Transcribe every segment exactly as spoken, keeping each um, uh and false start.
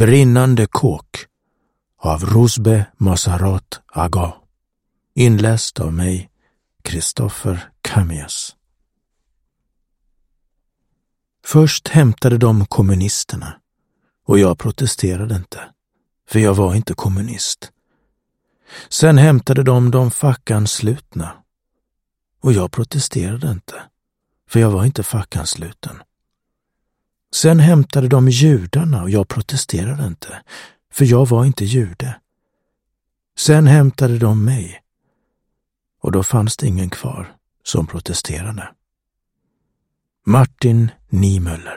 Brinnande kåk av Rusbe Masarat Aga. Inläst av mig, Kristoffer Kamias. Först hämtade de kommunisterna och jag protesterade inte, för jag var inte kommunist. Sen hämtade de de fackanslutna och jag protesterade inte, för jag var inte fackansluten. Sen hämtade de judarna och jag protesterade inte, för jag var inte jude. Sen hämtade de mig och då fanns det ingen kvar som protesterade. Martin Niemöller.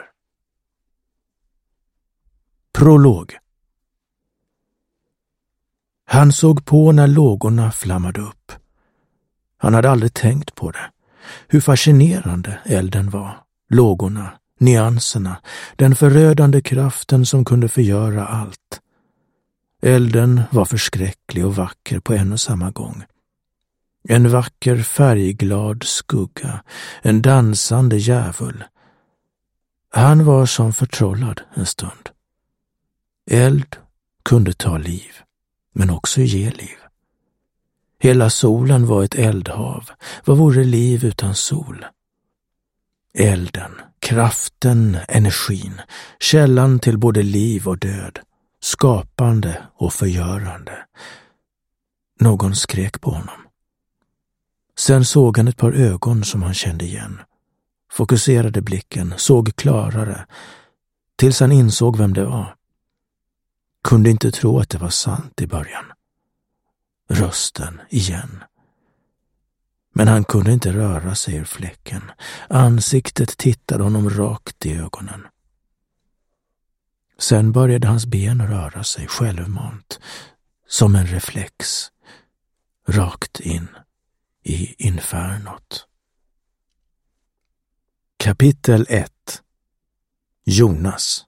Prolog. Han såg på när lågorna flammade upp. Han hade aldrig tänkt på det. Hur fascinerande elden var. Lågorna, nyanserna, den förödande kraften som kunde förgöra allt. Elden var förskräcklig och vacker på en och samma gång. En vacker färgglad skugga, en dansande djävul. Han var som förtrollad en stund. Eld kunde ta liv, men också ge liv. Hela solen var ett eldhav. Vad vore liv utan sol? Elden, kraften, energin, källan till både liv och död, skapande och förgörande. Någon skrek på honom. Sen såg han ett par ögon som han kände igen. Fokuserade blicken, såg klarare, tills han insåg vem det var. Kunde inte tro att det var sant i början. Rösten igen. Men han kunde inte röra sig ur fläcken. Ansiktet tittade honom rakt i ögonen. Sen började hans ben röra sig självmant, som en reflex, rakt in i infernot. Kapitel ett. Jonas.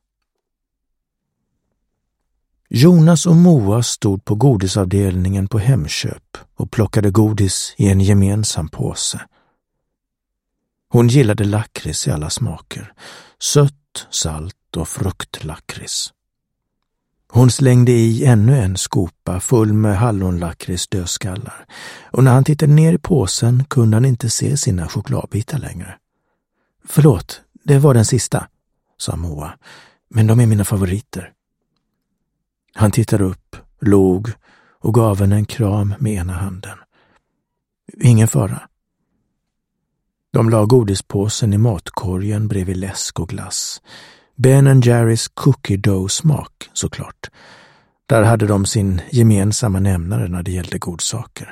Jonas och Moa stod på godisavdelningen på Hemköp och plockade godis i en gemensam påse. Hon gillade lakrits i alla smaker, sött, salt och fruktlakrits. Hon slängde i ännu en skopa full med hallonlakrits dödskallar, och när han tittade ner i påsen kunde han inte se sina chokladbitar längre. Förlåt, det var den sista, sa Moa, men de är mina favoriter. Han tittade upp, log och gav henne en kram med ena handen. Ingen fara. De la godispåsen i matkorgen bredvid läsk och glass. Ben and Jerrys cookie dough-smak, såklart. Där hade de sin gemensamma nämnare när det gällde godsaker.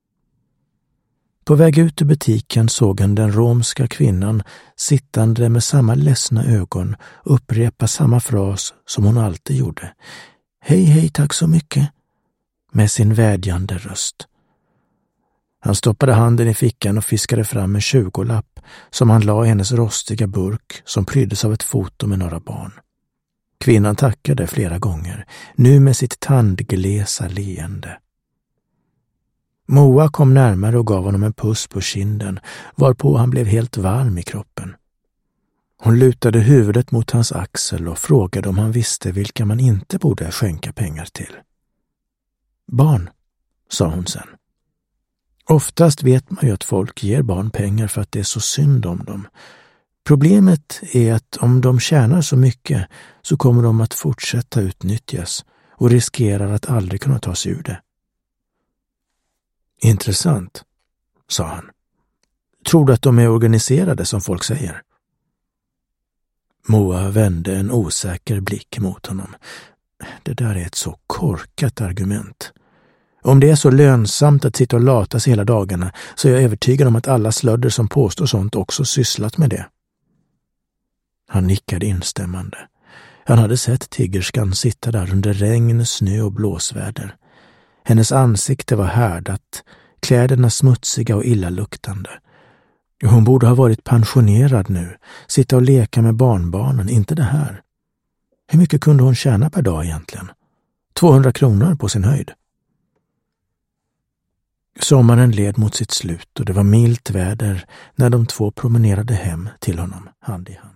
På väg ut ur butiken såg han den romska kvinnan sittande med samma ledsna ögon upprepa samma fras som hon alltid gjorde. Hej, hej, tack så mycket, med sin vädjande röst. Han stoppade handen i fickan och fiskade fram en tjugolapp som han la i hennes rostiga burk som pryddes av ett foto med några barn. Kvinnan tackade flera gånger, nu med sitt tandglesa leende. Moa kom närmare och gav honom en puss på kinden, varpå han blev helt varm i kroppen. Hon lutade huvudet mot hans axel och frågade om han visste vilka man inte borde skänka pengar till. Barn, sa hon sen. Oftast vet man ju att folk ger barn pengar för att det är så synd om dem. Problemet är att om de tjänar så mycket så kommer de att fortsätta utnyttjas och riskerar att aldrig kunna ta sig ur det. Intressant, sa han. Tror du att de är organiserade som folk säger? Moa vände en osäker blick mot honom. Det där är ett så korkat argument. Om det är så lönsamt att sitta och lata sig hela dagarna så är jag övertygad om att alla slödder som påstår sånt också sysslat med det. Han nickade instämmande. Han hade sett tiggerskan sitta där under regn, snö och blåsväder. Hennes ansikte var härdat, kläderna smutsiga och illaluktande. Hon borde ha varit pensionerad nu, sitta och leka med barnbarnen, inte det här. Hur mycket kunde hon tjäna per dag egentligen? tvåhundra kronor på sin höjd. Sommaren led mot sitt slut och det var milt väder när de två promenerade hem till honom hand i hand.